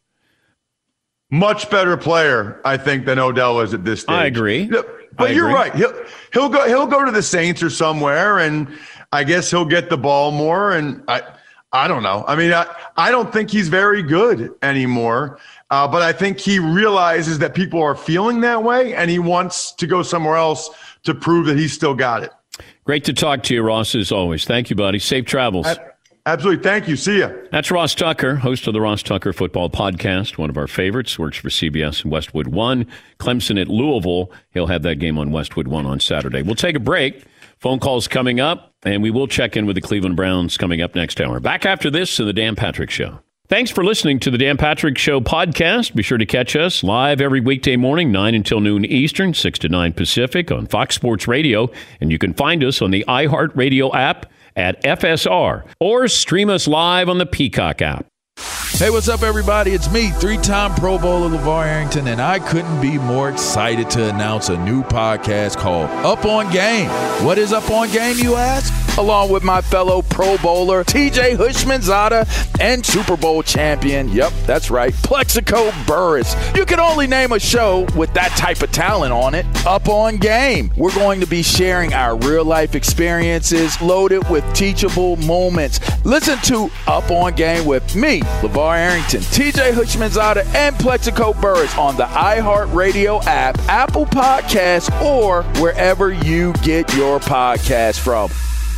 Much better player, I think, than Odell is at this stage. I agree. But I you're agree. right. He'll he'll go he'll go to the Saints or somewhere, and I guess he'll get the ball more. And I I don't know. I mean, I, I don't think he's very good anymore. Uh, but I think he realizes that people are feeling that way, and he wants to go somewhere else to prove that he's still got it. Great to talk to you, Ross, as always. Thank you, buddy. Safe travels. I, Absolutely. Thank you. See ya. That's Ross Tucker, host of the Ross Tucker Football Podcast, one of our favorites, works for C B S and Westwood One. Clemson at Louisville. He'll have that game on Westwood One on Saturday. We'll take a break. Phone calls coming up, and we will check in with the Cleveland Browns coming up next hour. Back after this to the Dan Patrick Show. Thanks for listening to the Dan Patrick Show podcast. Be sure to catch us live every weekday morning, nine until noon Eastern, six to nine Pacific on Fox Sports Radio. And you can find us on the iHeartRadio app at F S R or stream us live on the Peacock app. Hey, what's up, everybody? It's me, three-time Pro Bowler LeVar Arrington, and I couldn't be more excited to announce a new podcast called Up On Game. What is Up On Game, you ask? Along with my fellow Pro Bowler, T J Hushmanzada, and Super Bowl champion, yep, that's right, Plexico Burris. You can only name a show with that type of talent on it. Up On Game. We're going to be sharing our real-life experiences loaded with teachable moments. Listen to Up On Game with me, LeVar Arrington, T J Hushmanzada, and Plexico Burris on the iHeartRadio app, Apple Podcasts, or wherever you get your podcasts from.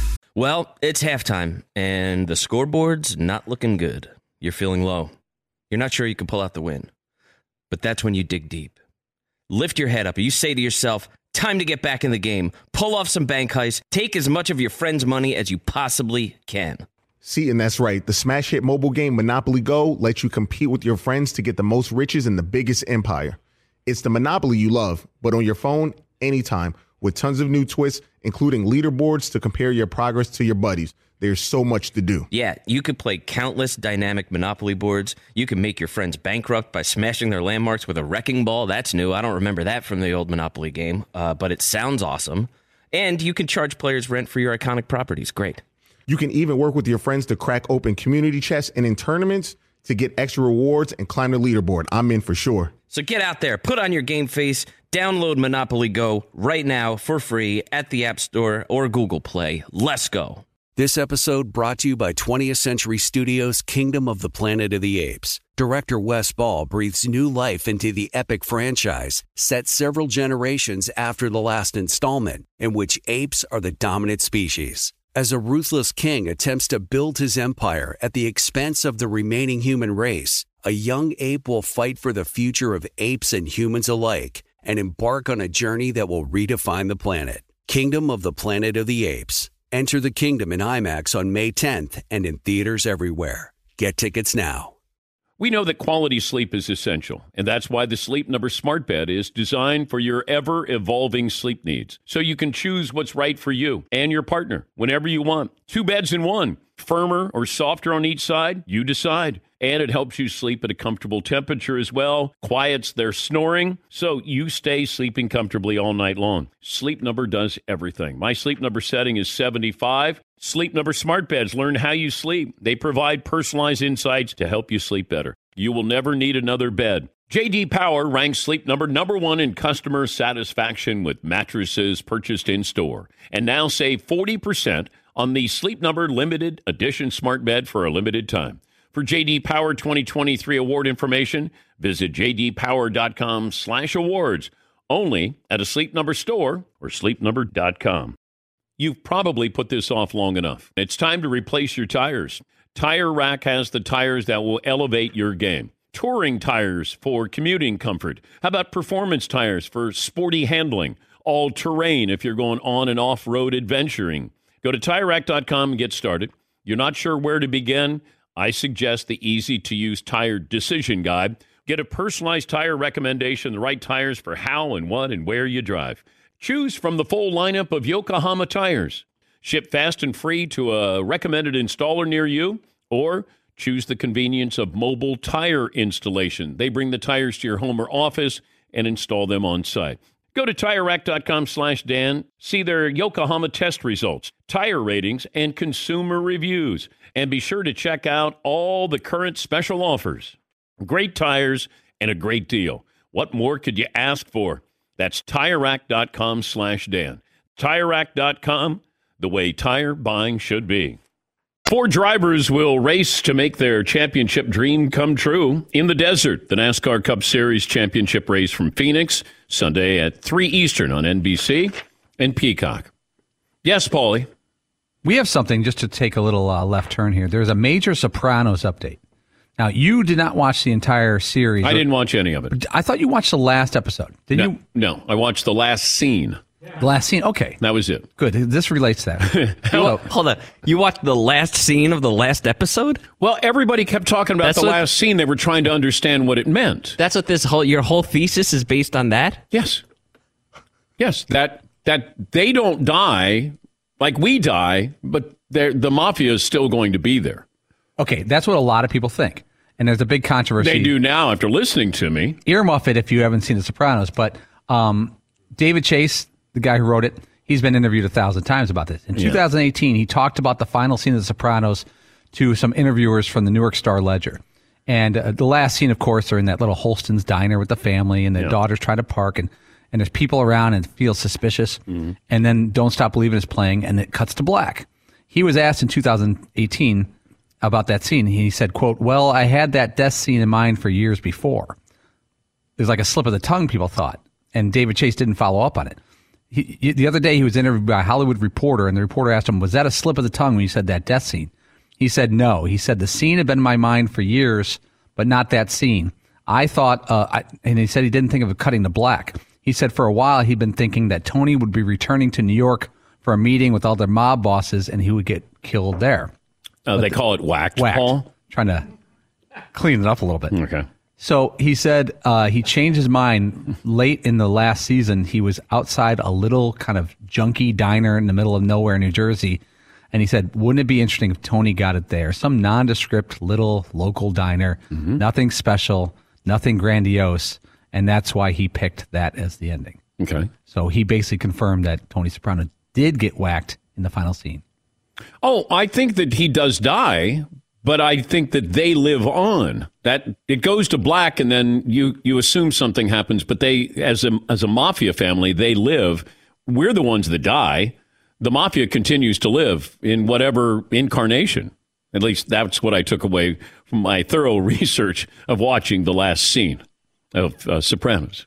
Well, it's halftime, and the scoreboard's not looking good. You're feeling low. You're not sure you can pull out the win. But that's when you dig deep. Lift your head up. You say to yourself, time to get back in the game. Pull off some bank heists. Take as much of your friend's money as you possibly can. See, and that's right. The smash hit mobile game Monopoly Go lets you compete with your friends to get the most riches in the biggest empire. It's the Monopoly you love, but on your phone, anytime, with tons of new twists, including leaderboards to compare your progress to your buddies. There's so much to do. Yeah, you could play countless dynamic Monopoly boards. You can make your friends bankrupt by smashing their landmarks with a wrecking ball. That's new. I don't remember that from the old Monopoly game, uh, but it sounds awesome. And you can charge players rent for your iconic properties. Great. You can even work with your friends to crack open community chests and in tournaments to get extra rewards and climb the leaderboard. I'm in for sure. So get out there, put on your game face, download Monopoly Go right now for free at the App Store or Google Play. Let's go. This episode brought to you by twentieth Century Studios' Kingdom of the Planet of the Apes. Director Wes Ball breathes new life into the epic franchise, set several generations after the last installment, in which apes are the dominant species. As a ruthless king attempts to build his empire at the expense of the remaining human race, a young ape will fight for the future of apes and humans alike and embark on a journey that will redefine the planet. Kingdom of the Planet of the Apes. Enter the kingdom in IMAX on May tenth and in theaters everywhere. Get tickets now. We know that quality sleep is essential, and that's why the Sleep Number Smart Bed is designed for your ever-evolving sleep needs, so you can choose what's right for you and your partner whenever you want. Two beds in one, firmer or softer on each side, you decide. And it helps you sleep at a comfortable temperature as well, quiets their snoring, so you stay sleeping comfortably all night long. Sleep Number does everything. My Sleep Number setting is seventy-five. Sleep Number Smart Beds learn how you sleep. They provide personalized insights to help you sleep better. You will never need another bed. J D Power ranks Sleep Number number one in customer satisfaction with mattresses purchased in-store. And now save forty percent on the Sleep Number Limited Edition Smart Bed for a limited time. For J D Power twenty twenty-three award information, visit jdpower.com slash awards. Only at a Sleep Number store or sleep number dot com. You've probably put this off long enough. It's time to replace your tires. Tire Rack has the tires that will elevate your game. Touring tires for commuting comfort. How about performance tires for sporty handling? All-terrain if you're going on and off-road adventuring. Go to tire rack dot com and get started. You're not sure where to begin? I suggest the easy-to-use tire decision guide. Get a personalized tire recommendation, the right tires for how and what and where you drive. Choose from the full lineup of Yokohama tires. Ship fast and free to a recommended installer near you, or choose the convenience of mobile tire installation. They bring the tires to your home or office and install them on site. Go to tire rack dot com slash Dan. See their Yokohama test results, tire ratings, and consumer reviews. And be sure to check out all the current special offers. Great tires and a great deal. What more could you ask for? That's tire rack dot com slash Dan. tire rack dot com, the way tire buying should be. Four drivers will race to make their championship dream come true in the desert. The NASCAR Cup Series championship race from Phoenix, Sunday at three Eastern on N B C and Peacock. Yes, Paulie. We have something just to take a little uh, left turn here. There's a major Sopranos update. Now, you did not watch the entire series. I didn't watch any of it. I thought you watched the last episode. Did no, you? No, I watched the last scene. The last scene. Okay. That was it. Good. This relates to that. Oh, hold on. You watched the last scene of the last episode? Well, everybody kept talking about That's the what- last scene. They were trying to understand what it meant. That's what this whole your whole thesis is based on that? Yes. Yes, that that they don't die like we die, but they're- the mafia is still going to be there. Okay, that's what a lot of people think. And there's a big controversy. They do now after listening to me. Earmuff it if you haven't seen The Sopranos. But um, David Chase, the guy who wrote it, he's been interviewed a thousand times about this. In Yeah. two thousand eighteen, he talked about the final scene of The Sopranos to some interviewers from the Newark Star-Ledger. And uh, the last scene, of course, they're in that little Holston's diner with the family, and the Yeah. daughter's trying to park, and, and there's people around and it feels suspicious. Mm-hmm. And then Don't Stop Believin' is playing, and it cuts to black. He was asked in two thousand eighteen about that scene. He said, quote, well, I had that death scene in mind for years before. It was like a slip of the tongue, people thought. And David Chase didn't follow up on it. He, he, the other day, he was interviewed by a Hollywood Reporter, and the reporter asked him, was that a slip of the tongue when you said that death scene? He said, no. He said, the scene had been in my mind for years, but not that scene. I thought, uh, I, and he said he didn't think of it cutting to black. He said for a while he'd been thinking that Tony would be returning to New York for a meeting with all their mob bosses, and he would get killed there. Uh, they call it whacked, Whacked. Paul. Trying to clean it up a little bit. Okay. So he said uh, he changed his mind late in the last season. He was outside a little kind of junky diner in the middle of nowhere, New Jersey. And he said, wouldn't it be interesting if Tony got it there? Some nondescript little local diner, Mm-hmm. nothing special, nothing grandiose. And that's why he picked that as the ending. Okay. So he basically confirmed that Tony Soprano did get whacked in the final scene. Oh, I think that he does die, but I think that they live on. That it goes to black, and then you you assume something happens. But they, as a as a mafia family, they live. We're the ones that die. The mafia continues to live in whatever incarnation. At least that's what I took away from my thorough research of watching the last scene of uh, Sopranos.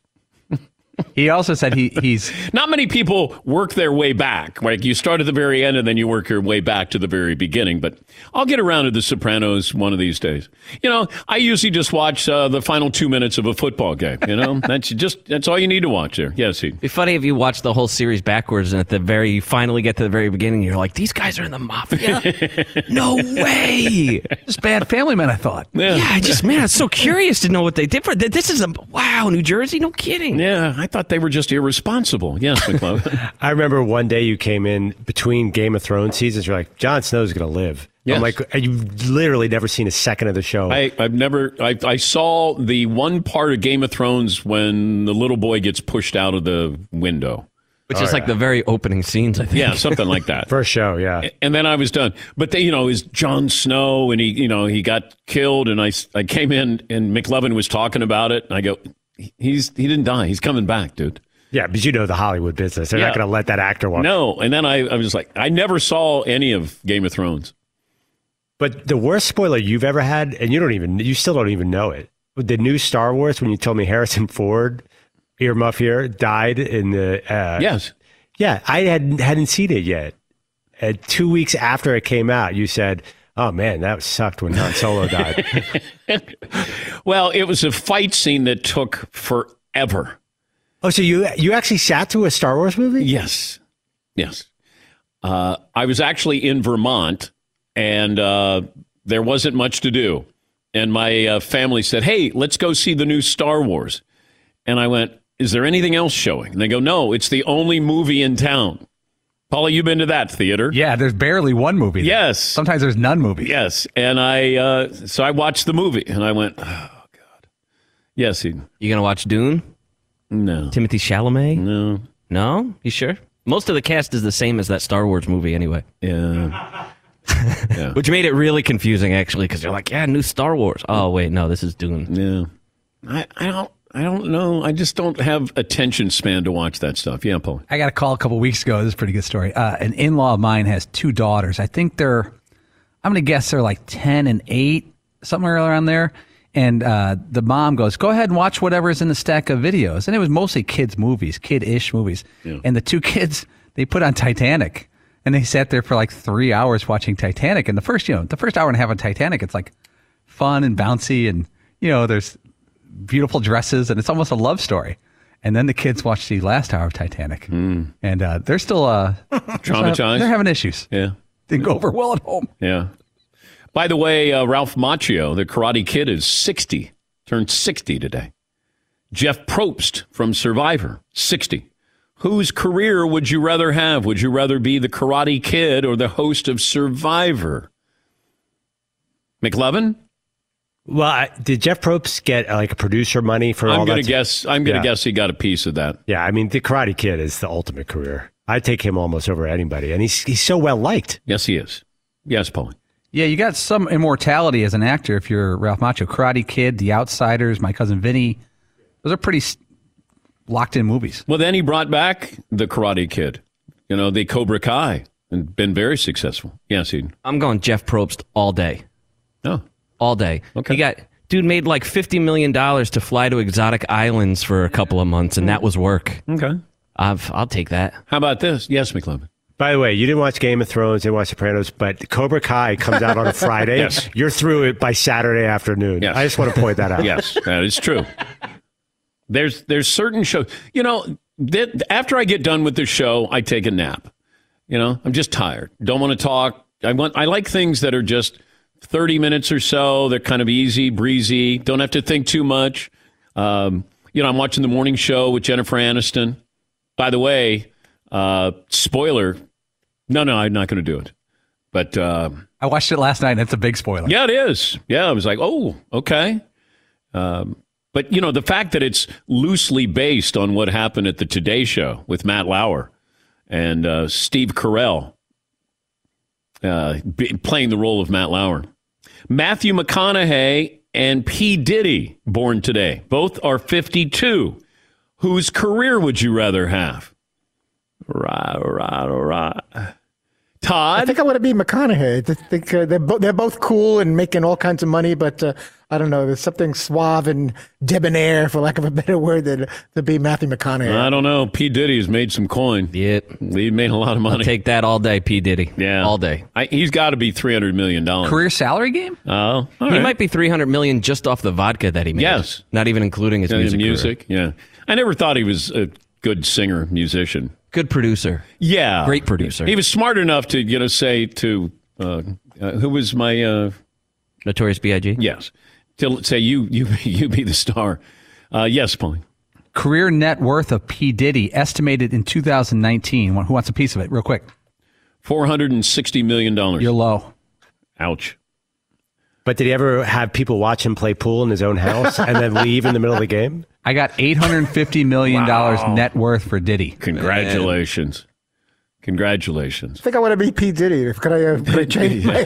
He also said he, he's... Not many people work their way back. Like you start at the very end and then you work your way back to the very beginning. But I'll get around to The Sopranos one of these days. You know, I usually just watch uh, the final two minutes of a football game. You know, that's just that's all you need to watch there. Yes, he. It'd be funny if you watch the whole series backwards and at the very, you finally get to the very beginning, you're like, these guys are in the mafia? No way! Just bad family men, I thought. Yeah, I just, man, I'm so curious to know what they did for this. Is a, wow, New Jersey? No kidding. Yeah, I thought they were just irresponsible. Yes, McLeod. I remember one day you came in between Game of Thrones seasons. You're like, Jon Snow's going to live. Yes. I'm like, you've literally never seen a second of the show. I, I've never. I, I saw the one part of Game of Thrones when the little boy gets pushed out of the window. Which is like the very opening scenes, I think. Yeah, something like that. First show, yeah. And then I was done. But they, you know, is Jon Snow, and he, you know, he got killed, and I, I came in, and McLovin was talking about it, and I go, he's he didn't die, he's coming back, dude. Yeah, but you know the Hollywood business. They're Yeah. not going to let that actor walk. No, and then I, I was like, I never saw any of Game of Thrones. But the worst spoiler you've ever had, and you don't even, you still don't even know it. The new Star Wars, when you told me Harrison Ford, earmuff here, died in the. Uh, Yes. Yeah, I hadn't hadn't seen it yet. And two weeks after it came out, you said, "Oh man, that sucked when Han Solo died." Well, it was a fight scene that took forever. Oh, so you you actually sat through a Star Wars movie? Yes, yes. Uh, I was actually in Vermont, and uh, there wasn't much to do. And my uh, family said, "Hey, let's go see the new Star Wars." And I went, "Is there anything else showing?" And they go, "No, it's the only movie in town." Paula, you been to that theater? Yeah, there's barely one movie there. Yes. Sometimes there's none movies. Yes. And I, uh, so I watched the movie, and I went, "Oh God." Yes, he. You gonna watch Dune? No. Timothy Chalamet? No. No? You sure? Most of the cast is the same as that Star Wars movie anyway. Yeah. Yeah. Which made it really confusing, actually, because you're like, yeah, new Star Wars. Oh, wait, no, this is Dune. Yeah. I, I don't. I don't know. I just don't have attention span to watch that stuff. Yeah, Paul. I got a call a couple weeks ago. This is a pretty good story. Uh, an in-law of mine has two daughters. I think they're, I'm going to guess they're like ten and eight, somewhere around there. And uh, the mom goes, go ahead and watch whatever's in the stack of videos. And it was mostly kids' movies, kid-ish movies. Yeah. And the two kids, they put on Titanic. And they sat there for like three hours watching Titanic. And the first, you know, the first hour and a half of Titanic, it's like fun and bouncy. And, you know, there's beautiful dresses, and it's almost a love story. And then the kids watched the last hour of Titanic, mm. and uh, they're still uh, traumatized. They're having issues. Yeah, didn't go over well at home. Yeah. By the way, uh, Ralph Macchio, the Karate Kid, is sixty. Turned sixty today. Jeff Probst from Survivor, sixty. Whose career would you rather have? Would you rather be the Karate Kid or the host of Survivor? McLovin? Well, I, did Jeff Probst get uh, like a producer money for I'm all gonna that? guess, I'm going to yeah. guess he got a piece of that. Yeah, I mean, the Karate Kid is the ultimate career. I'd take him almost over anybody, and he's he's so well liked. Yes, he is. Yes, Paul. Yeah, you got some immortality as an actor if you're Ralph Macchio. Karate Kid, The Outsiders, My Cousin Vinny. Those are pretty locked-in movies. Well, then he brought back the Karate Kid, you know, the Cobra Kai, and been very successful. Yes, Eden. I'm going Jeff Probst all day. Oh. All day. Okay. He got dude made like fifty million dollars to fly to exotic islands for a couple of months, and that was work. Okay. I've, I'll take that. How about this? Yes, McLovin. By the way, you didn't watch Game of Thrones, didn't watch Sopranos, but Cobra Kai comes out on a Friday. Yes. You're through it by Saturday afternoon. Yes. I just want to point that out. Yes, that is true. There's there's certain shows, you know, that after I get done with the show, I take a nap. You know, I'm just tired. Don't want to talk. I want. I like things that are just thirty minutes or so. They're kind of easy, breezy. Don't have to think too much. Um, you know, I'm watching the morning show with Jennifer Aniston. By the way, uh, spoiler. No, no, I'm not going to do it. But uh, I watched it last night, and it's a big spoiler. Yeah, it is. Yeah, I was like, oh, okay. Um, but, you know, the fact that it's loosely based on what happened at the Today Show with Matt Lauer and uh, Steve Carell uh, b- playing the role of Matt Lauer. Matthew McConaughey and P. Diddy, born today. Both are fifty-two. Whose career would you rather have? Right, right, right. Todd? I think I want to be McConaughey. I think uh, they're, bo- they're both cool and making all kinds of money, but uh, I don't know. There's something suave and debonair, for lack of a better word, than to be Matthew McConaughey. I don't know. P. Diddy's made some coin. Yep. He made a lot of money. I'll take that all day, P. Diddy. Yeah. All day. I, he's got to be three hundred million dollars. Career salary game? Oh, all He right. might be three hundred million dollars just off the vodka that he made. Yes. Not even including his Yeah, music. music. Yeah. I never thought he was a good singer, musician. Good producer. Yeah. Great producer. He was smart enough to, you know, say to, uh, uh, who was my... Uh, Notorious B I G? Yes. To say, you you you be the star. Uh, yes, Pauline. Career net worth of P. Diddy estimated in two thousand nineteen. Who wants a piece of it? Real quick. four hundred sixty million dollars. You're low. Ouch. But did he ever have people watch him play pool in his own house and then leave in the middle of the game? I got eight hundred fifty million dollars Wow. net worth for Diddy. Congratulations. Congratulations. I think I want to be P. Diddy. Could I, uh, could I change my...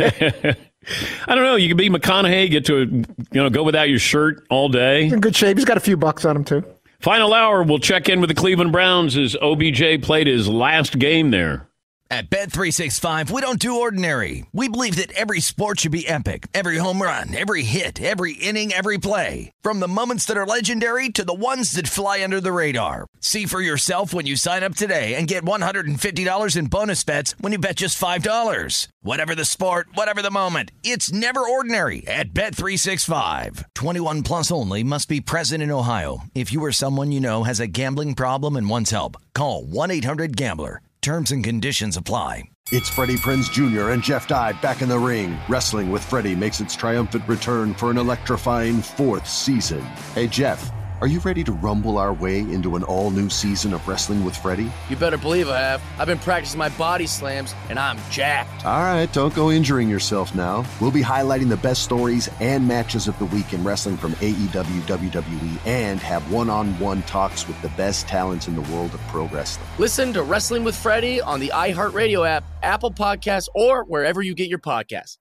I don't know. You could be McConaughey, get to, you know, go without your shirt all day. He's in good shape. He's got a few bucks on him, too. Final hour, we'll check in with the Cleveland Browns as O B J played his last game there. At Bet three sixty-five, we don't do ordinary. We believe that every sport should be epic. Every home run, every hit, every inning, every play. From the moments that are legendary to the ones that fly under the radar. See for yourself when you sign up today and get one hundred fifty dollars in bonus bets when you bet just five dollars. Whatever the sport, whatever the moment, it's never ordinary at Bet three sixty-five. twenty-one plus only. Must be present in Ohio. If you or someone you know has a gambling problem and wants help, call one eight hundred gambler. Terms and conditions apply. It's Freddie Prinze Junior and Jeff Dye back in the ring. Wrestling with Freddie makes its triumphant return for an electrifying fourth season. Hey, Jeff, are you ready to rumble our way into an all-new season of Wrestling with Freddie? You better believe I have. I've been practicing my body slams, and I'm jacked. All right, don't go injuring yourself now. We'll be highlighting the best stories and matches of the week in wrestling from A E W, W W E, and have one-on-one talks with the best talents in the world of pro wrestling. Listen to Wrestling with Freddie on the iHeartRadio app, Apple Podcasts, or wherever you get your podcasts.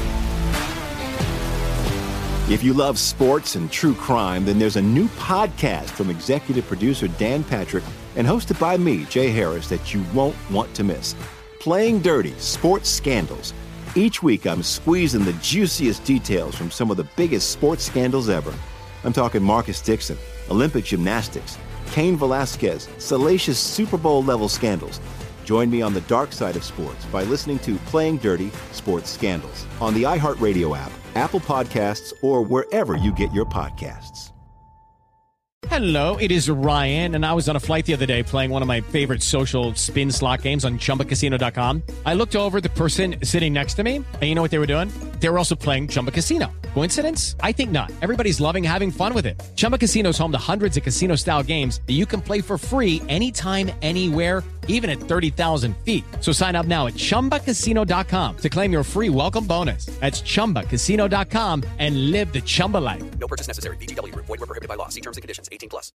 If you love sports and true crime, then there's a new podcast from executive producer Dan Patrick and hosted by me, Jay Harris, that you won't want to miss. Playing Dirty: Sports Scandals. Each week, I'm squeezing the juiciest details from some of the biggest sports scandals ever. I'm talking Marcus Dixon, Olympic gymnastics, Cain Velasquez, salacious Super Bowl-level scandals. Join me on the dark side of sports by listening to Playing Dirty: Sports Scandals on the iHeartRadio app, Apple Podcasts, or wherever you get your podcasts. Hello, it is Ryan, and I was on a flight the other day playing one of my favorite social spin slot games on Chumba Casino dot com. I looked over at the person sitting next to me, and you know what they were doing? They were also playing Chumba Casino. Coincidence? I think not. Everybody's loving having fun with it. Chumba Casino is home to hundreds of casino-style games that you can play for free anytime, anywhere, even at thirty thousand feet. So sign up now at Chumba Casino dot com to claim your free welcome bonus. That's Chumba Casino dot com and live the Chumba life. No purchase necessary. V G W. Void where prohibited by law. See terms and conditions. eighteen plus.